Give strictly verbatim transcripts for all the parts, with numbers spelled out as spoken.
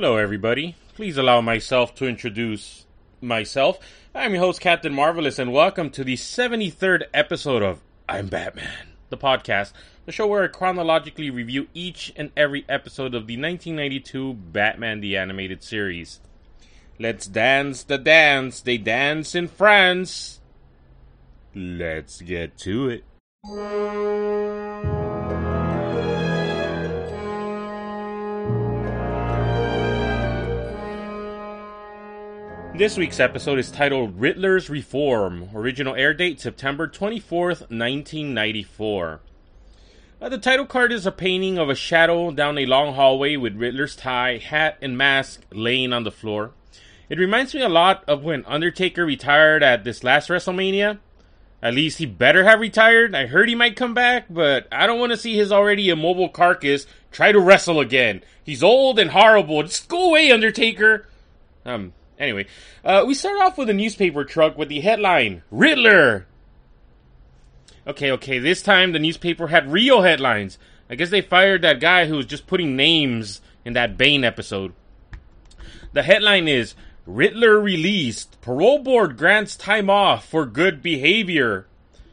Hello, everybody. Please allow myself to introduce myself. I'm your host, Captain Marvelous, and welcome to the seventy-third episode of I'm Batman, the podcast, the show where I chronologically review each and every episode of the nineteen ninety-two Batman the Animated Series. Let's dance the dance they dance in France. Let's get to it. This week's episode is titled Riddler's Reform. Original air date September twenty-fourth, nineteen ninety-four. Uh, the title card is a painting of a shadow down a long hallway with Riddler's tie, hat, and mask laying on the floor. It reminds me a lot of when Undertaker retired at this last WrestleMania. At least he better have retired. I heard he might come back, but I don't want to see his already immobile carcass try to wrestle again. He's old and horrible. Just go away, Undertaker. Um... Anyway, uh, we start off with a newspaper truck with the headline, Riddler! Okay, okay, this time the newspaper had real headlines. I guess they fired that guy who was just putting names in that Bane episode. The headline is, Riddler released. Parole board grants time off for good behavior.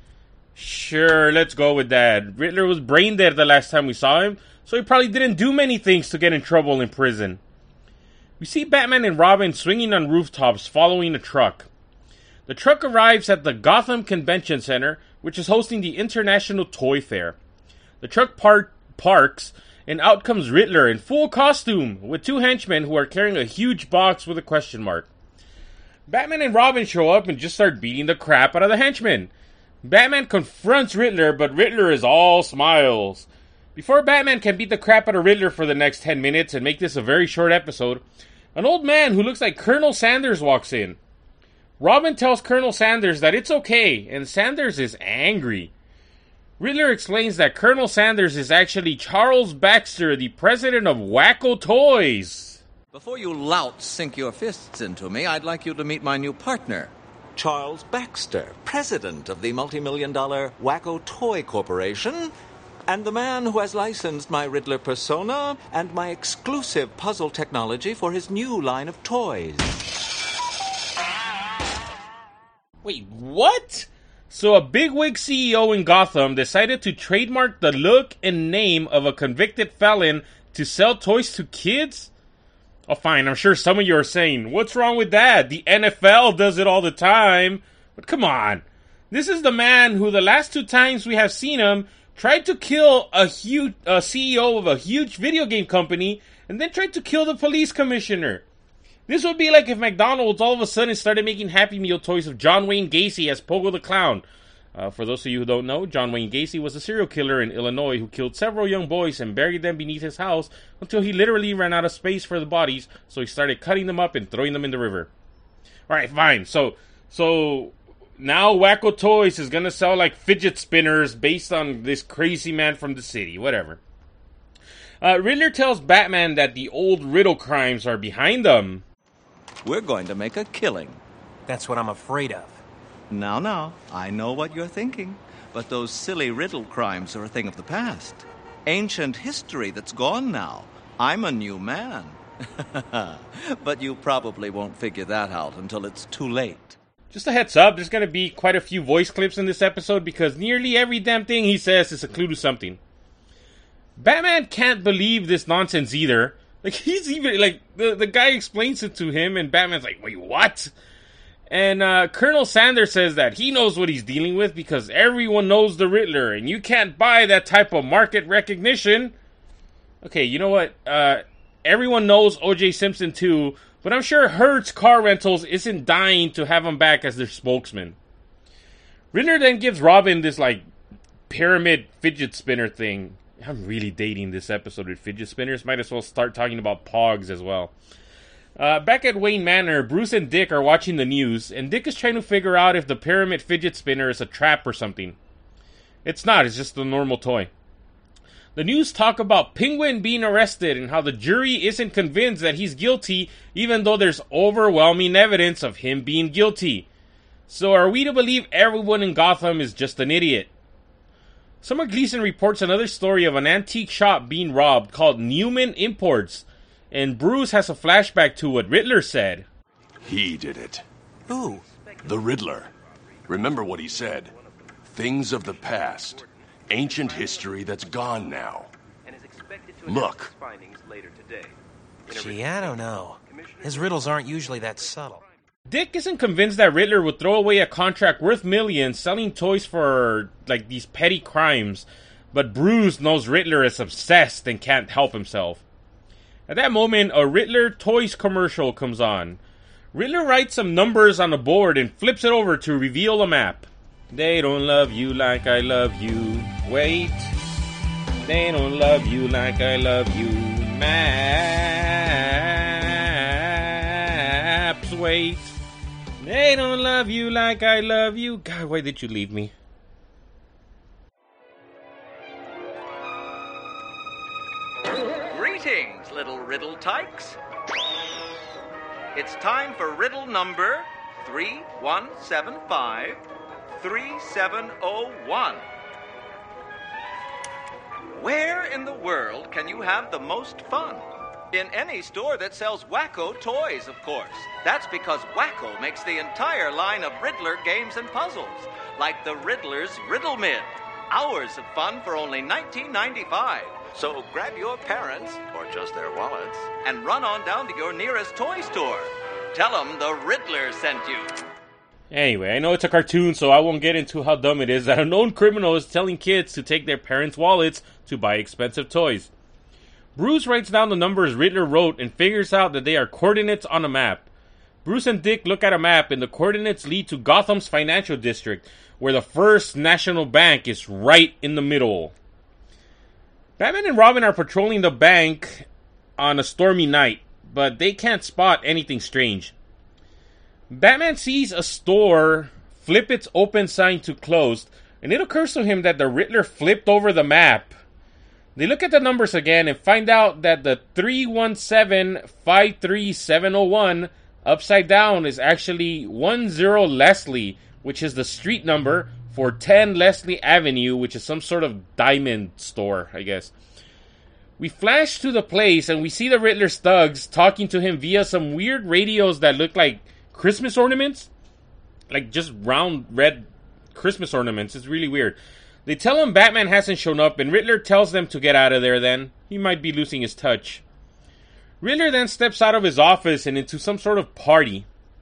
Sure, let's go with that. Riddler was brain dead the last time we saw him, so he probably didn't do many things to get in trouble in prison. We see Batman and Robin swinging on rooftops following a truck. The truck arrives at the Gotham Convention Center, which is hosting the International Toy Fair. The truck par- parks, and out comes Riddler in full costume, with two henchmen who are carrying a huge box with a question mark. Batman and Robin show up and just start beating the crap out of the henchmen. Batman confronts Riddler, but Riddler is all smiles. Before Batman can beat the crap out of Riddler for the next ten minutes and make this a very short episode, an old man who looks like Colonel Sanders walks in. Robin tells Colonel Sanders that it's okay, and Sanders is angry. Riddler explains that Colonel Sanders is actually Charles Baxter, the president of Wacko Toys. Before you louts sink your fists into me, I'd like you to meet my new partner, Charles Baxter, president of the multi-million dollar Wacko Toy Corporation, and the man who has licensed my Riddler persona and my exclusive puzzle technology for his new line of toys. Wait, what? So a bigwig C E O in Gotham decided to trademark the look and name of a convicted felon to sell toys to kids? Oh, fine, I'm sure some of you are saying, what's wrong with that? The N F L does it all the time. But come on. This is the man who the last two times we have seen him tried to kill a huge uh, C E O of a huge video game company, and then tried to kill the police commissioner. This would be like if McDonald's all of a sudden started making Happy Meal toys of John Wayne Gacy as Pogo the Clown. Uh, for those of you who don't know, John Wayne Gacy was a serial killer in Illinois who killed several young boys and buried them beneath his house until he literally ran out of space for the bodies, so he started cutting them up and throwing them in the river. Alright, fine. So, so... Now Wacko Toys is gonna sell like fidget spinners based on this crazy man from the city. Whatever. Uh, Riddler tells Batman that the old Riddle crimes are behind them. We're going to make a killing. That's what I'm afraid of. Now, now, I know what you're thinking, but those silly Riddle crimes are a thing of the past. Ancient history that's gone now. I'm a new man. But you probably won't figure that out until it's too late. Just a heads up, there's going to be quite a few voice clips in this episode because nearly every damn thing he says is a clue to something. Batman can't believe this nonsense either. Like, he's even, like, the, the guy explains it to him and Batman's like, wait, what? And uh, Colonel Sanders says that he knows what he's dealing with because everyone knows the Riddler and you can't buy that type of market recognition. Okay, you know what? Uh, everyone knows O J Simpson too. But I'm sure Hertz Car Rentals isn't dying to have him back as their spokesman. Riddler then gives Robin this, like, pyramid fidget spinner thing. I'm really dating this episode with fidget spinners. Might as well start talking about Pogs as well. Uh, back at Wayne Manor, Bruce and Dick are watching the news, and Dick is trying to figure out if the pyramid fidget spinner is a trap or something. It's not, it's just a normal toy. The news talk about Penguin being arrested and how the jury isn't convinced that he's guilty even though there's overwhelming evidence of him being guilty. So are we to believe everyone in Gotham is just an idiot? Summer Gleason reports another story of an antique shop being robbed called Newman Imports. and Bruce has a flashback to what Riddler said. He did it. Who? The Riddler. Remember what he said. Things of the past. Ancient history that's gone now. Look. Gee, I don't know. His riddles aren't usually that subtle. Dick isn't convinced that Riddler would throw away a contract worth millions selling toys for, like, these petty crimes, but Bruce knows Riddler is obsessed and can't help himself. At that moment, a Riddler Toys commercial comes on. Riddler writes some numbers on the board and flips it over to reveal a map. They don't love you like I love you. Wait. They don't love you like I love you. Maps. Wait. They don't love you like I love you. God, why did you leave me? Greetings, little riddle tykes. It's time for riddle number three one seven five three seven zero one. Where in the world can you have the most fun? In any store that sells Wacko toys, of course. That's because Wacko makes the entire line of Riddler games and puzzles, like the Riddler's Riddle Min. Hours of fun for only nineteen ninety-five. So grab your parents, or just their wallets, and run on down to your nearest toy store. Tell them the Riddler sent you. Anyway, I know it's a cartoon, so I won't get into how dumb it is that a known criminal is telling kids to take their parents' wallets to buy expensive toys. Bruce writes down the numbers Riddler wrote and figures out that they are coordinates on a map. Bruce and Dick look at a map and the coordinates lead to Gotham's financial district, where the First National Bank is right in the middle. Batman and Robin are patrolling the bank on a stormy night, but they can't spot anything strange. Batman sees a store flip its open sign to closed, and it occurs to him that the Riddler flipped over the map. They look at the numbers again and find out that the three one seven five three seven zero one upside down is actually one zero Leslie, which is the street number for ten Leslie Avenue, which is some sort of diamond store, I guess. We flash to the place and we see the Riddler's thugs talking to him via some weird radios that look like Christmas ornaments. Like just round red Christmas ornaments. It's really weird. They tell him Batman hasn't shown up, and Riddler tells them to get out of there then. He might be losing his touch. Riddler then steps out of his office and into some sort of party.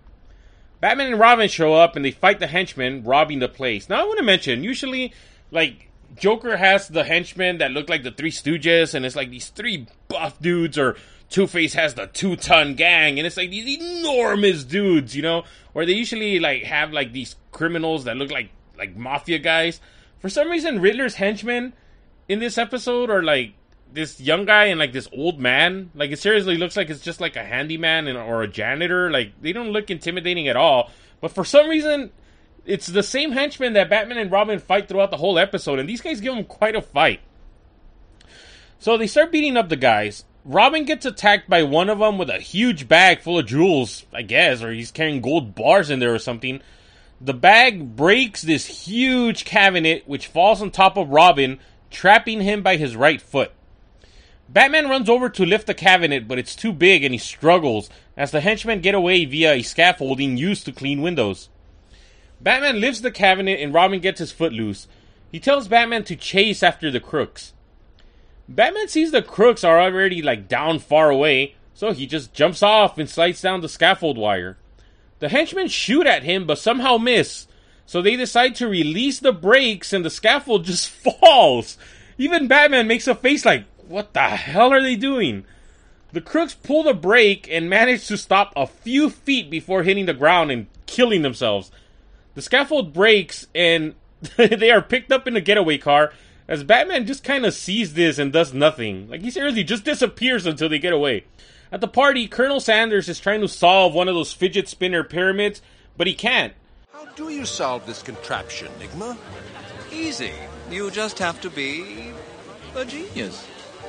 Batman and Robin show up, and they fight the henchmen, robbing the place. Now, I want to mention, usually, like, Joker has the henchmen that look like the Three Stooges, and it's like these three buff dudes, or Two-Face has the two-ton gang, and it's like these enormous dudes, you know? Or they usually, like, have, like, these criminals that look like, like, mafia guys. For some reason, Riddler's henchmen in this episode are like this young guy and like this old man. Like it seriously looks like it's just like a handyman and, or a janitor. Like they don't look intimidating at all. But for some reason, it's the same henchmen that Batman and Robin fight throughout the whole episode. And these guys give them quite a fight. So they start beating up the guys. Robin gets attacked by one of them with a huge bag full of jewels, I guess. Or he's carrying gold bars in there or something. The bag breaks this huge cabinet, which falls on top of Robin, trapping him by his right foot. Batman runs over to lift the cabinet, but it's too big and he struggles, as the henchmen get away via a scaffolding used to clean windows. Batman lifts the cabinet and Robin gets his foot loose. He tells Batman to chase after the crooks. Batman sees the crooks are already like down far away, so he just jumps off and slides down the scaffold wire. The henchmen shoot at him, but somehow miss. So they decide to release the brakes, and the scaffold just falls. Even Batman makes a face like, what the hell are they doing? The crooks pull the brake and manage to stop a few feet before hitting the ground and killing themselves. The scaffold breaks, and they are picked up in a getaway car, as Batman just kind of sees this and does nothing. Like, he seriously just disappears until they get away. At the party, Colonel Sanders is trying to solve one of those fidget spinner pyramids, but he can't. How do you solve this contraption, Nigma? Easy. You just have to be a genius.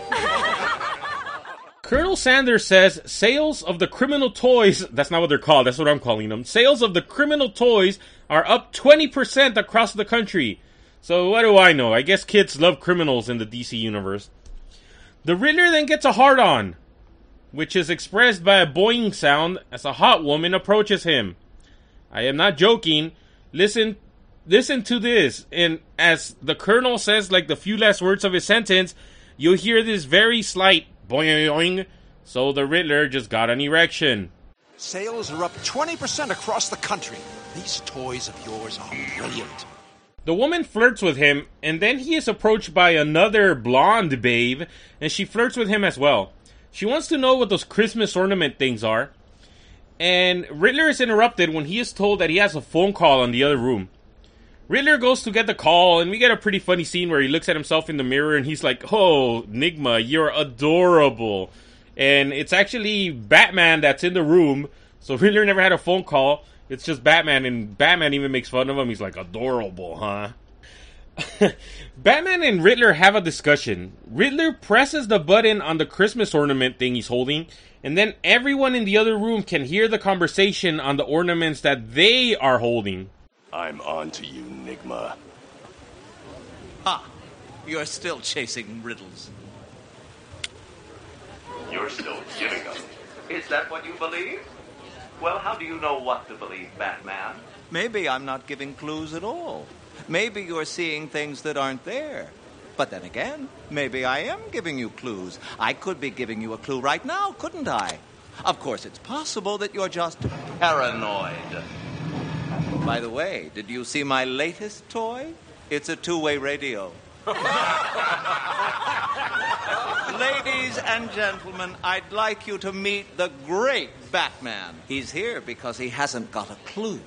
Colonel Sanders says sales of the criminal toys, that's not what they're called, that's what I'm calling them. Sales of the criminal toys are up twenty percent across the country. So what do I know? I guess kids love criminals in the D C universe. The Riddler then gets a hard-on. which is expressed by a boing sound as a hot woman approaches him. I am not joking. Listen, listen to this. And as the Colonel says, like the few last words of his sentence, you'll hear this very slight boing. So the Riddler just got an erection. Sales are up twenty percent across the country. These toys of yours are brilliant. The woman flirts with him, and then he is approached by another blonde babe, and she flirts with him as well. She wants to know what those Christmas ornament things are. And Riddler is interrupted when he is told that he has a phone call in the other room. Riddler goes to get the call, and we get a pretty funny scene where he looks at himself in the mirror, and he's like, "Oh, Nigma, you're adorable." And it's actually Batman that's in the room, so Riddler never had a phone call. It's just Batman, and Batman even makes fun of him. He's like, "Adorable, huh?" Batman and Riddler have a discussion. Riddler presses the button on the Christmas ornament thing he's holding, and then everyone in the other room can hear the conversation on the ornaments that they are holding. I'm on to you, Nigma. Ah, you're still chasing riddles. You're still giving them. Is that what you believe? Well, how do you know what to believe, Batman? Maybe I'm not giving clues at all. Maybe you're seeing things that aren't there. But then again, maybe I am giving you clues. I could be giving you a clue right now, couldn't I? Of course, it's possible that you're just paranoid. By the way, did you see my latest toy? It's a two-way radio. Ladies and gentlemen, I'd like you to meet the great Batman. He's here because he hasn't got a clue.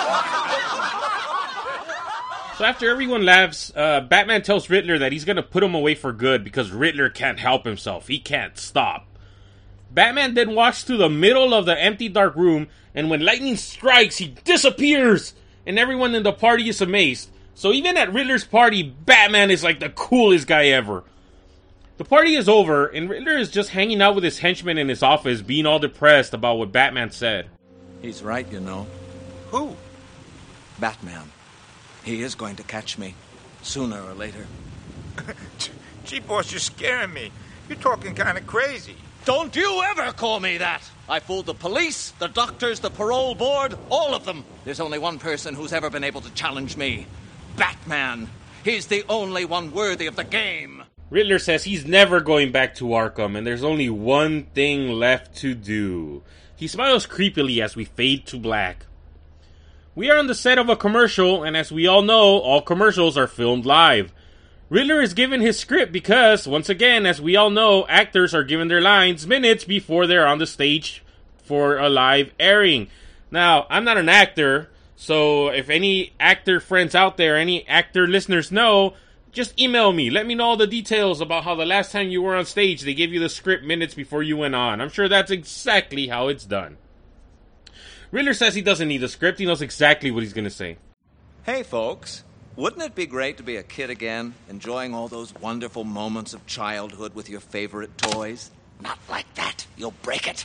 So after everyone laughs, uh, Batman tells Riddler that he's going to put him away for good because Riddler can't help himself. He can't stop. Batman then walks to the middle of the empty dark room, and when lightning strikes, he disappears! And everyone in the party is amazed. So even at Riddler's party, Batman is like the coolest guy ever. The party is over, and Riddler is just hanging out with his henchmen in his office, being all depressed about what Batman said. He's right, you know. Who? Batman. He is going to catch me, sooner or later. Gee, boss, you're scaring me. You're talking kind of crazy. Don't you ever call me that! I fooled the police, the doctors, the parole board, all of them. There's only one person who's ever been able to challenge me. Batman. He's the only one worthy of the game. Riddler says he's never going back to Arkham, and there's only one thing left to do. He smiles creepily as we fade to black. We are on the set of a commercial, and as we all know, all commercials are filmed live. Riddler is given his script because, once again, as we all know, actors are given their lines minutes before they're on the stage for a live airing. Now, I'm not an actor, so if any actor friends out there, any actor listeners know, just email me. Let me know all the details about how the last time you were on stage, they gave you the script minutes before you went on. I'm sure that's exactly how it's done. Riddler says he doesn't need a script. He knows exactly what he's going to say. Hey, folks. Wouldn't it be great to be a kid again, enjoying all those wonderful moments of childhood with your favorite toys? Not like that. You'll break it.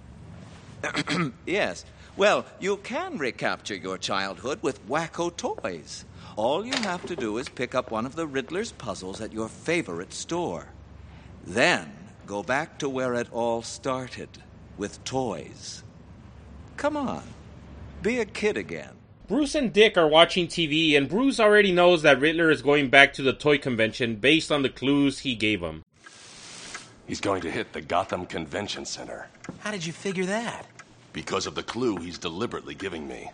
Yes. Well, you can recapture your childhood with Wacko Toys. All you have to do is pick up one of the Riddler's puzzles at your favorite store. Then go back to where it all started, with toys. Come on. Be a kid again. Bruce and Dick are watching T V, and Bruce already knows that Riddler is going back to the toy convention based on the clues he gave him. He's going to hit the Gotham Convention Center. How did you figure that? Because of the clue he's deliberately giving me.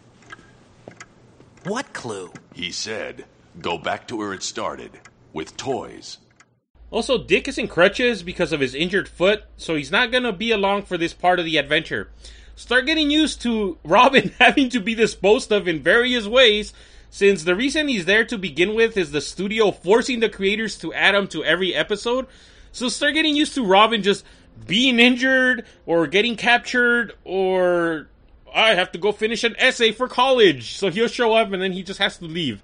What clue? He said, go back to where it started, with toys. Also, Dick is in crutches because of his injured foot, so he's not going to be along for this part of the adventure. Start getting used to Robin having to be disposed of in various ways, since the reason he's there to begin with is the studio forcing the creators to add him to every episode. So start getting used to Robin just being injured, or getting captured, or I have to go finish an essay for college. So he'll show up and then he just has to leave.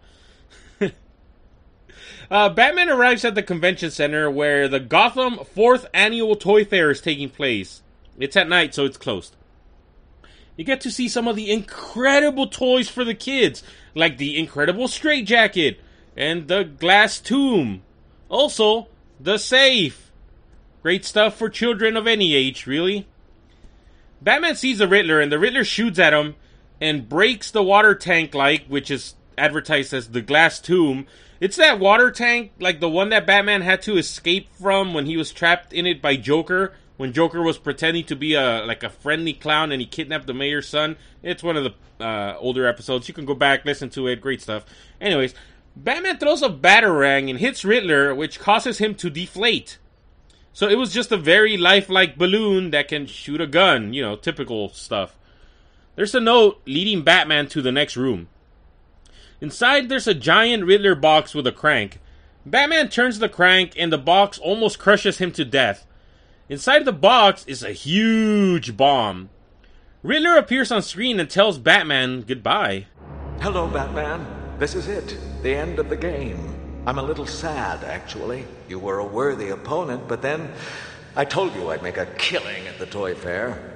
uh, Batman arrives at the convention center where the Gotham fourth Annual Toy Fair is taking place. It's at night, so it's closed. You get to see some of the incredible toys for the kids, like the Incredible Straitjacket and the Glass Tomb. Also, the safe. Great stuff for children of any age, really. Batman sees the Riddler, and the Riddler shoots at him and breaks the water tank like, which is advertised as the glass tomb. It's that water tank, like the one that Batman had to escape from when he was trapped in it by Joker, when Joker was pretending to be a like a friendly clown and he kidnapped the mayor's son. It's one of the uh, older episodes. You can go back, listen to it. Great stuff. Anyways, Batman throws a batarang and hits Riddler, which causes him to deflate. So it was just a very lifelike balloon that can shoot a gun. You know, typical stuff. There's a note leading Batman to the next room. Inside, there's a giant Riddler box with a crank. Batman turns the crank, and the box almost crushes him to death. Inside the box is a huge bomb. Riddler appears on screen and tells Batman goodbye. Hello, Batman. This is it. The end of the game. I'm a little sad, actually. You were a worthy opponent, but then I told you I'd make a killing at the toy fair.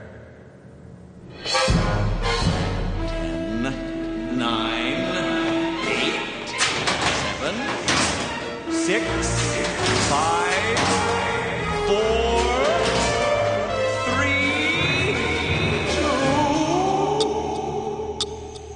Ten, nine, eight, seven, six, five, four, three, two.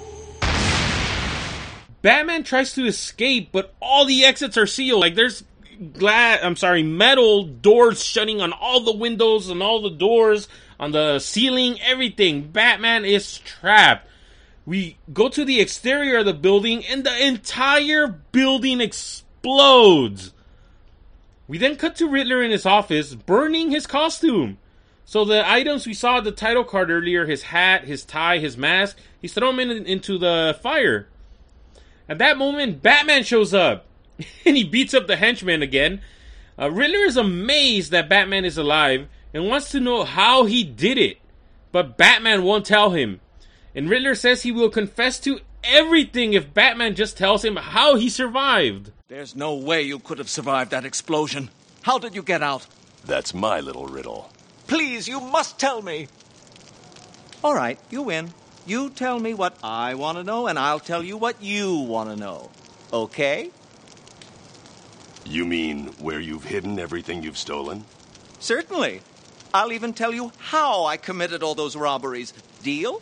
Batman tries to escape, but all the exits are sealed. Like, there's glass, I'm sorry, metal doors shutting on all the windows and all the doors, on the ceiling, everything. Batman is trapped. We go to the exterior of the building, and the entire building explodes. We then cut to Riddler in his office, burning his costume. So the items we saw at the title card earlier, his hat, his tie, his mask, he's thrown them in, into the fire. At that moment, Batman shows up, and he beats up the henchman again. Uh, Riddler is amazed that Batman is alive, and wants to know how he did it. But Batman won't tell him. And Riddler says he will confess to everything if Batman just tells him how he survived. There's no way you could have survived that explosion. How did you get out? That's my little riddle. Please, you must tell me. All right, you win. You tell me what I want to know, and I'll tell you what you want to know. Okay? You mean where you've hidden everything you've stolen? Certainly. I'll even tell you how I committed all those robberies. Deal?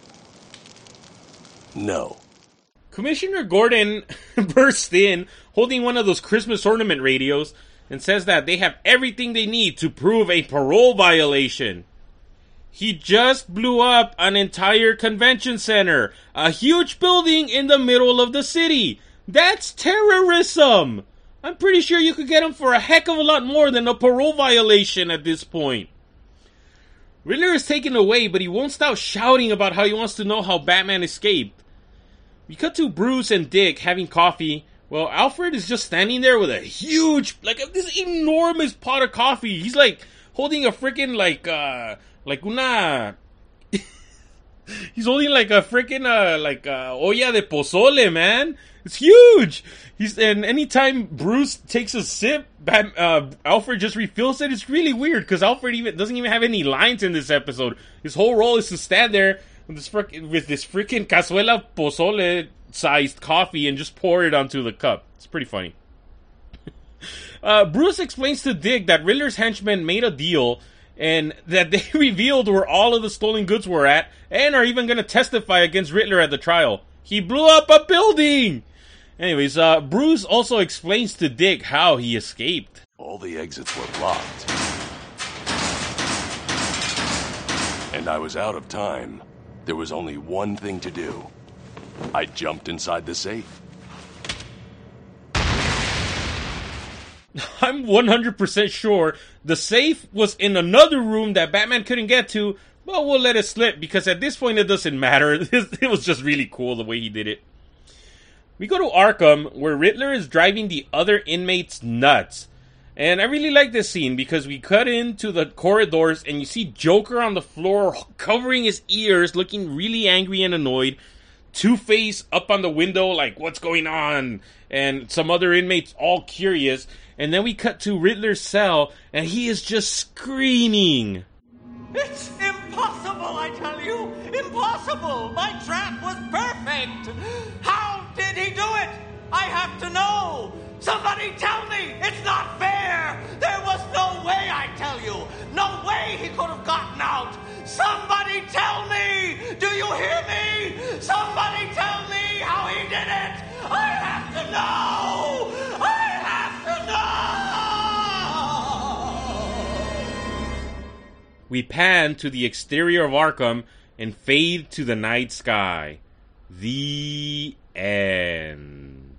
No. Commissioner Gordon bursts in, holding one of those Christmas ornament radios, and says that they have everything they need to prove a parole violation. He just blew up an entire convention center, a huge building in the middle of the city. That's terrorism! I'm pretty sure you could get him for a heck of a lot more than a parole violation at this point. Riddler is taken away, but he won't stop shouting about how he wants to know how Batman escaped. We cut to Bruce and Dick having coffee. Well, Alfred is just standing there with a huge, like, this enormous pot of coffee. He's, like, holding a freaking, like, uh, like una... He's holding, like, a freaking, uh, like, uh, olla de pozole, man. It's huge! He's, and anytime Bruce takes a sip, Bat, uh, Alfred just refills it. It's really weird, because Alfred even doesn't even have any lines in this episode. His whole role is to stand there with this, frick, with this freaking cazuela pozole-sized coffee and just pour it onto the cup. It's pretty funny. uh, Bruce explains to Dick that Riddler's henchmen made a deal, and that they revealed where all of the stolen goods were at, and are even going to testify against Riddler at the trial. He blew up a building! Anyways, uh, Bruce also explains to Dick how he escaped. All the exits were blocked. And I was out of time. There was only one thing to do. I jumped inside the safe. I'm one hundred percent sure the safe was in another room that Batman couldn't get to, but we'll let it slip because at this point it doesn't matter. It was just really cool the way he did it. We go to Arkham, where Riddler is driving the other inmates nuts. And I really like this scene because we cut into the corridors and you see Joker on the floor covering his ears, looking really angry and annoyed. Two-Face up on the window like, what's going on? And some other inmates all curious. And then we cut to Riddler's cell and he is just screaming. It's impossible, I tell you! Impossible! My trap was perfect! How did he do it? I have to know! Somebody tell me! It's not fair! There was no way, I tell gotten out. Somebody tell me! Do you hear me? Somebody tell me how he did it! I have to know! I have to know! We pan to the exterior of Arkham and fade to the night sky. The end.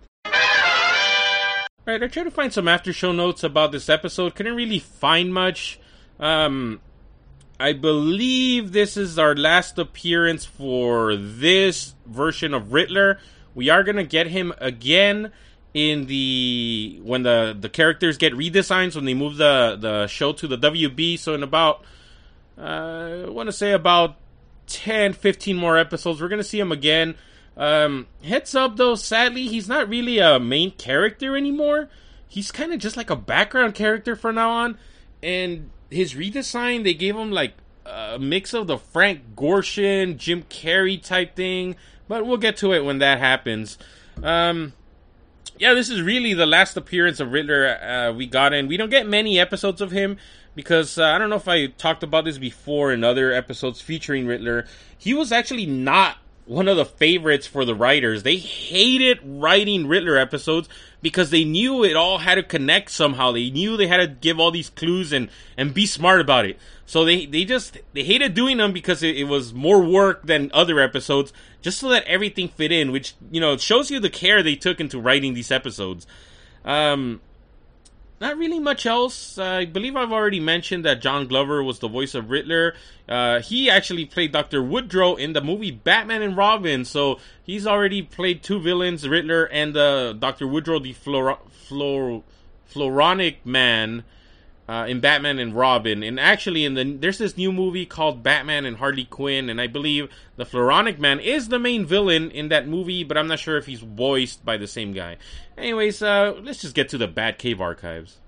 Alright, I tried to find some after show notes about this episode. Couldn't really find much. Um, I believe this is our last appearance for this version of Riddler. We are going to get him again in the when the, the characters get redesigns, when they move the, the show to the W B. So in about, uh, I want to say about ten, fifteen more episodes, we're going to see him again. Um, heads up though, sadly, he's not really a main character anymore. He's kind of just like a background character from now on. And his redesign, they gave him like a mix of the Frank Gorshin, Jim Carrey type thing. But we'll get to it when that happens. Um, yeah, this is really the last appearance of Riddler uh, we got in. We don't get many episodes of him because uh, I don't know if I talked about this before in other episodes featuring Riddler. He was actually not one of the favorites for the writers. They hated writing Riddler episodes because they knew it all had to connect somehow. They knew they had to give all these clues and, and be smart about it. So they, they just, they hated doing them because it, it was more work than other episodes, just so that everything fit in, which, you know, shows you the care they took into writing these episodes. Um, not really much else. Uh, I believe I've already mentioned that John Glover was the voice of Riddler. Uh, he actually played Doctor Woodrow in the movie Batman and Robin, so he's already played two villains, Riddler and uh, Doctor Woodrow, the Flor- Flor- Floronic Man, uh, in Batman and Robin. And actually, in the there's this new movie called Batman and Harley Quinn, and I believe the Floronic Man is the main villain in that movie, but I'm not sure if he's voiced by the same guy. Anyways, uh, let's just get to the Batcave archives.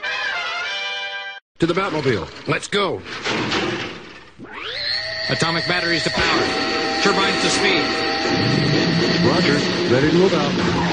To the Batmobile. Let's go. Atomic batteries to power. Turbines to speed. Roger. Ready to move out.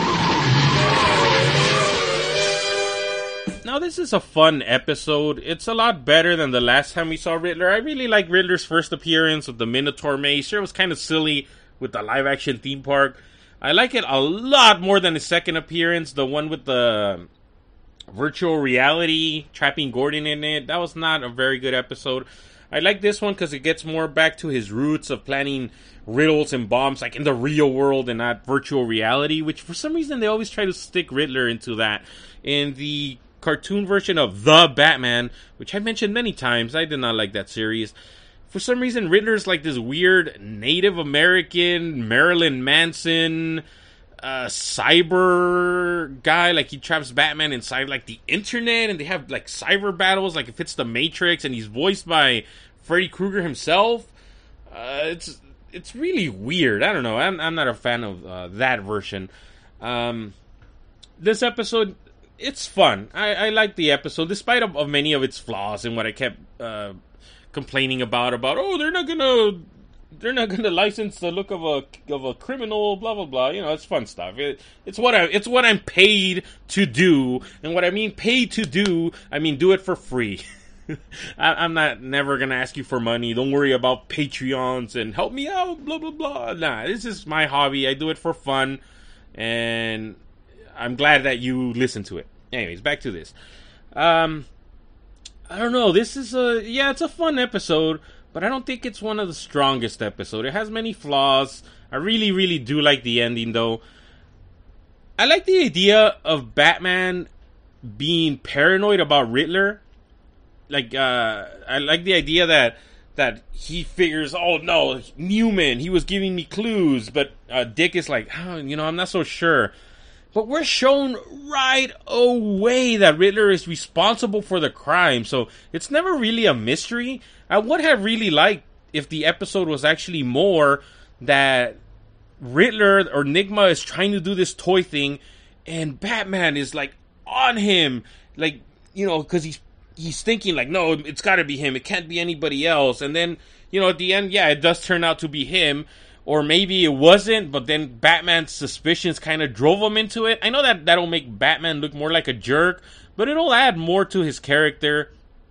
Now, this is a fun episode. It's a lot better than the last time we saw Riddler. I really like Riddler's first appearance with the Minotaur maze. Sure, it was kind of silly with the live-action theme park. I like it a lot more than his second appearance, the one with the virtual reality, trapping Gordon in it. That was not a very good episode. I like this one because it gets more back to his roots of planning riddles and bombs like in the real world and not virtual reality, which for some reason they always try to stick Riddler into that. In the cartoon version of The Batman, which I mentioned many times, I did not like that series. For some reason, Riddler's like this weird Native American, Marilyn Manson, uh, cyber guy. Like, he traps Batman inside, like, the internet, and they have, like, cyber battles, like, if it's the Matrix, and he's voiced by Freddy Krueger himself. Uh, it's it's really weird. I don't know. I'm, I'm not a fan of uh, that version. Um, this episode, it's fun. I, I like the episode, despite of, of many of its flaws and what I kept uh, complaining about, about, oh, they're not gonna, they're not gonna license the look of a of a criminal, blah blah blah. You know, it's fun stuff. It, it's what I, it's what I'm paid to do, and what I mean paid to do, I mean do it for free. I, I'm not never gonna ask you for money. Don't worry about Patreons and help me out, blah blah blah. Nah, this is my hobby. I do it for fun, and I'm glad that you listen to it. Anyways, back to this. Um, I don't know. This is a yeah, it's a fun episode, but I don't think it's one of the strongest episodes. It has many flaws. I really, really do like the ending, though. I like the idea of Batman being paranoid about Riddler. Like, uh, I like the idea that that he figures, oh no, Newman, he was giving me clues, but uh, Dick is like, oh, you know, I'm not so sure. But we're shown right away that Riddler is responsible for the crime, so it's never really a mystery. I would have really liked if the episode was actually more that Riddler or Nigma is trying to do this toy thing, and Batman is like on him, like, you know, because he's he's thinking like, no, it's got to be him, it can't be anybody else, and then, you know, at the end, yeah, it does turn out to be him. Or maybe it wasn't, but then Batman's suspicions kind of drove him into it. I know that that'll make Batman look more like a jerk, but it'll add more to his character.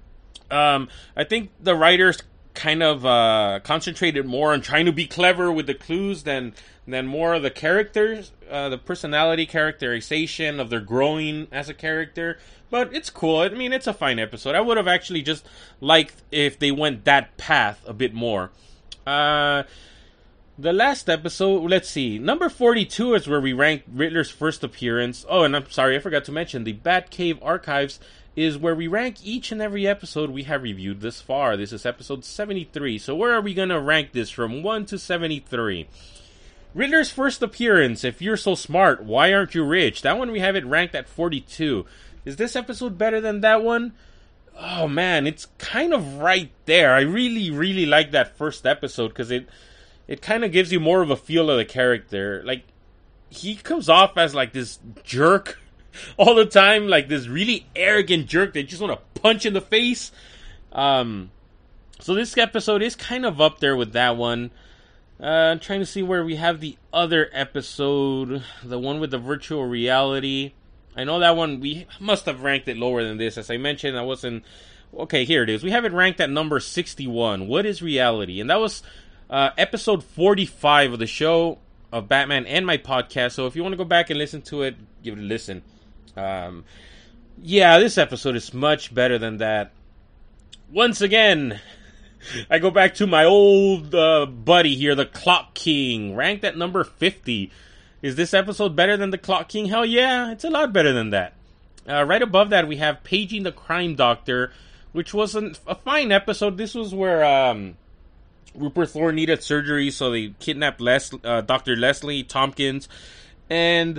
Um, I think the writers kind of uh, concentrated more on trying to be clever with the clues than than more of the characters, uh, the personality characterization of their growing as a character. But it's cool. I mean, it's a fine episode. I would have actually just liked if they went that path a bit more. Uh, the last episode, let's see. Number forty-two is where we rank Riddler's first appearance. Oh, and I'm sorry, I forgot to mention, the Batcave Archives is where we rank each and every episode we have reviewed this far. This is episode seventy-three. So where are we going to rank this from one to seventy-three? Riddler's first appearance, If You're So Smart, Why Aren't You Rich? That one we have it ranked at forty-two. Is this episode better than that one? Oh man, it's kind of right there. I really, really like that first episode because it it kind of gives you more of a feel of the character. Like, he comes off as like this jerk all the time, like this really arrogant jerk that you just want to punch in the face. Um, so this episode is kind of up there with that one. Uh, I'm trying to see where we have the other episode, the one with the virtual reality. I know that one, we must have ranked it lower than this. As I mentioned, I wasn't... Okay, here it is. We have it ranked at number sixty-one. What is reality? And that was uh, episode forty-five of the show of Batman and my podcast. So if you want to go back and listen to it, give it a listen. Um, yeah, this episode is much better than that. Once again, I go back to my old uh, buddy here, the Clock King, ranked at number fifty. Is this episode better than the Clock King? Hell yeah, it's a lot better than that. Uh, right above that, we have Paging the Crime Doctor, which was an, a fine episode. This was where um, Rupert Thorne needed surgery, so they kidnapped Les- uh, Doctor Leslie Tompkins. And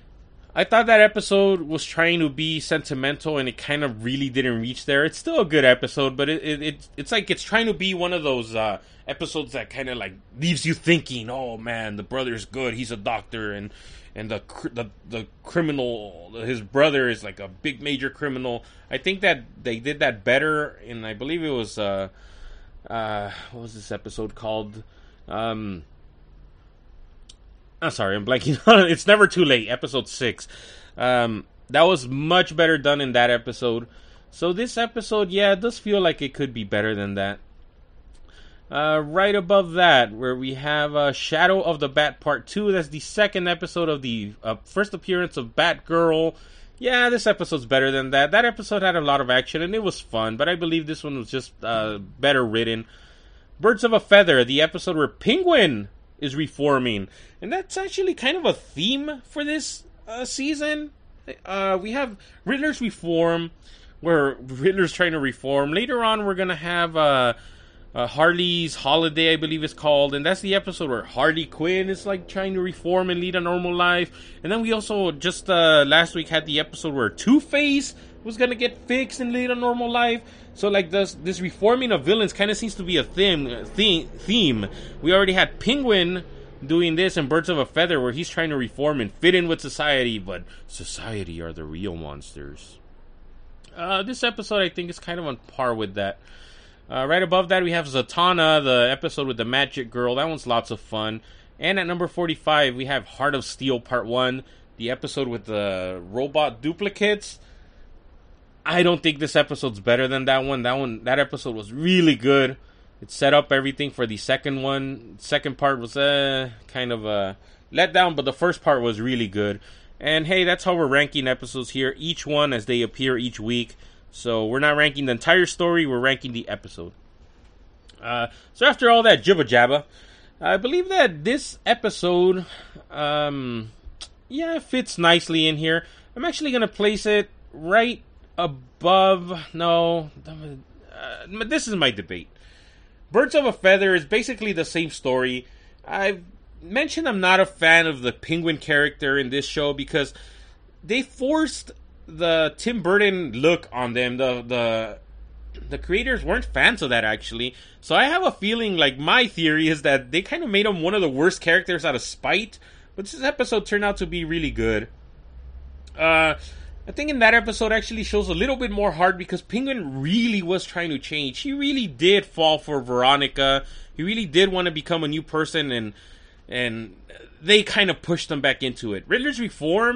I thought that episode was trying to be sentimental, and it kind of really didn't reach there. It's still a good episode, but it, it, it it's like it's trying to be one of those uh, episodes that kind of like leaves you thinking, oh man, the brother's good, he's a doctor, and and the the the criminal, his brother is like a big major criminal. I think that they did that better, and I believe it was uh uh what was this episode called? Um, I'm sorry, I'm blanking on it. It's Never Too Late, episode six. Um, that was much better done in that episode. So this episode, yeah, it does feel like it could be better than that. Uh, right above that, where we have uh, Shadow of the Bat Part two. That's the second episode of the uh, first appearance of Batgirl. Yeah, this episode's better than that. That episode had a lot of action, and it was fun, but I believe this one was just uh, better written. Birds of a Feather, the episode where Penguin is reforming. And that's actually kind of a theme for this uh, season. Uh, we have Riddler's reform, where Riddler's trying to reform. Later on, we're going to have uh, uh, Harley's Holiday, I believe it's called. And that's the episode where Harley Quinn is like trying to reform and lead a normal life. And then we also just uh, last week had the episode where Two-Face was going to get fixed and lead a normal life. So like this, this reforming of villains kind of seems to be a theme, theme. Theme. We already had Penguin doing this in Birds of a Feather, where he's trying to reform and fit in with society, but society are the real monsters. Uh, this episode, I think, is kind of on par with that. Uh, right above that, we have Zatanna, the episode with the Magic Girl. That one's lots of fun. And at number forty-five, we have Heart of Steel Part one, the episode with the robot duplicates. I don't think this episode's better than that one. That one, that episode was really good. It set up everything for the second one. Second part was uh, kind of a letdown, but the first part was really good. And hey, that's how we're ranking episodes here. Each one as they appear each week. So we're not ranking the entire story, we're ranking the episode. Uh, so after all that jibba jabba, I believe that this episode, um, yeah, fits nicely in here. I'm actually going to place it right above, no, uh, this is my debate. Birds of a Feather is basically the same story. I've mentioned I'm not a fan of the Penguin character in this show because they forced the Tim Burton look on them. The the the creators weren't fans of that, actually. So I have a feeling, like, my theory is that they kind of made him one of the worst characters out of spite. But this episode turned out to be really good. Uh... I think in that episode actually shows a little bit more heart because Penguin really was trying to change. He really did fall for Veronica. He really did want to become a new person, and and they kind of pushed him back into it. Riddler's reform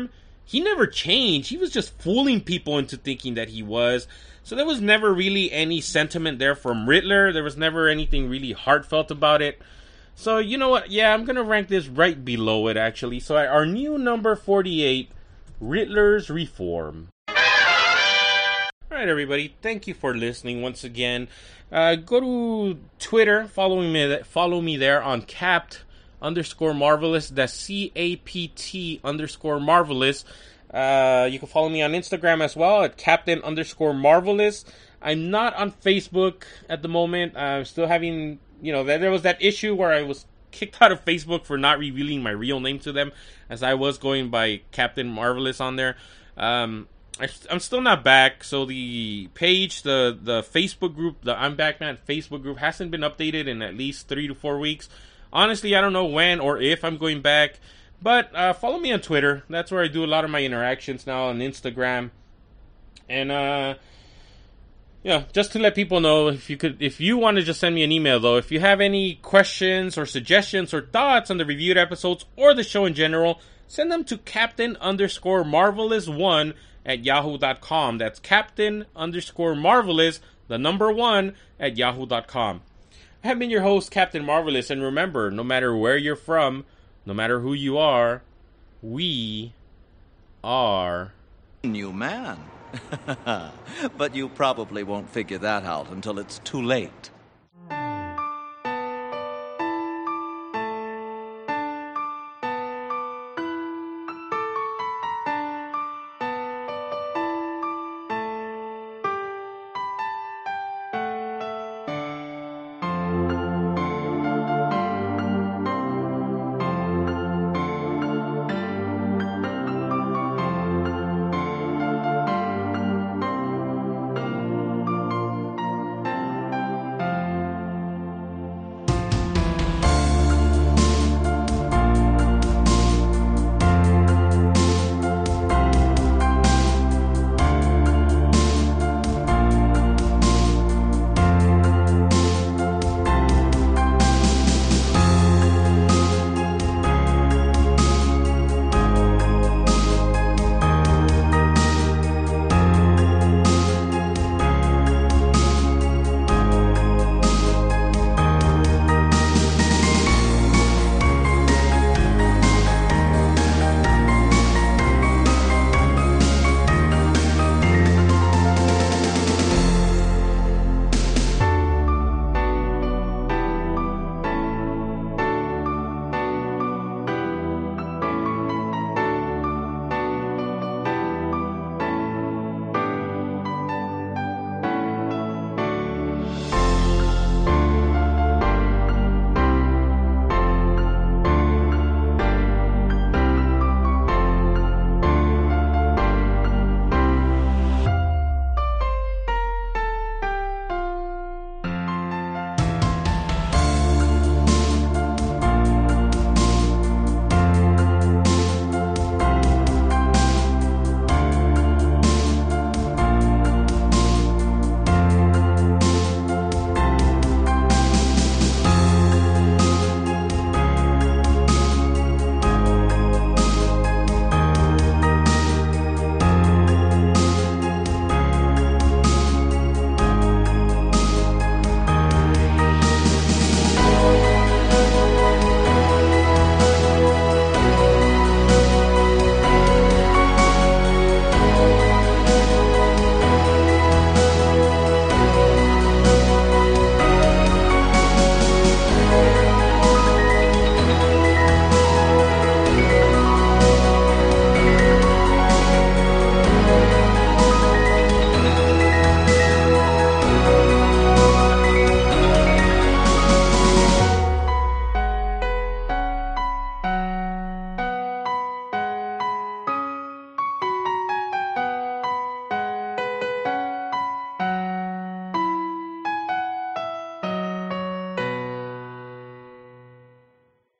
he never changed. He was just fooling people into thinking that he was. So there was never really any sentiment there from Riddler. There was never anything really heartfelt about it. So, you know what? Yeah, I'm going to rank this right below it, actually. So, our new number forty-eight, Riddler's Reform. Alright, everybody. Thank you for listening once again. Uh, go to Twitter. Follow me, follow me there on Capt underscore Marvelous. That's C A P T underscore Marvelous. Uh, you can follow me on Instagram as well at Captain underscore Marvelous. I'm not on Facebook at the moment. I'm still having, you know, there was that issue where I was kicked out of Facebook for not revealing my real name to them, as I was going by Captain Marvelous on there. Um, I, I'm still not back, so the page, the, the Facebook group, the I'm Back Man Facebook group hasn't been updated in at least three to four weeks. Honestly, I don't know when or if I'm going back. But uh, follow me on Twitter. That's where I do a lot of my interactions now, on Instagram. And uh, yeah, just to let people know, if you could, if you want to just send me an email though, if you have any questions or suggestions or thoughts on the reviewed episodes or the show in general, send them to Captain underscore Marvelous one at yahoo dot com. That's Captain underscore Marvelous, the number one at yahoo dot com. I have been your host, Captain Marvelous, and remember, no matter where you're from, no matter who you are, we are... New man. But you probably won't figure that out until it's too late.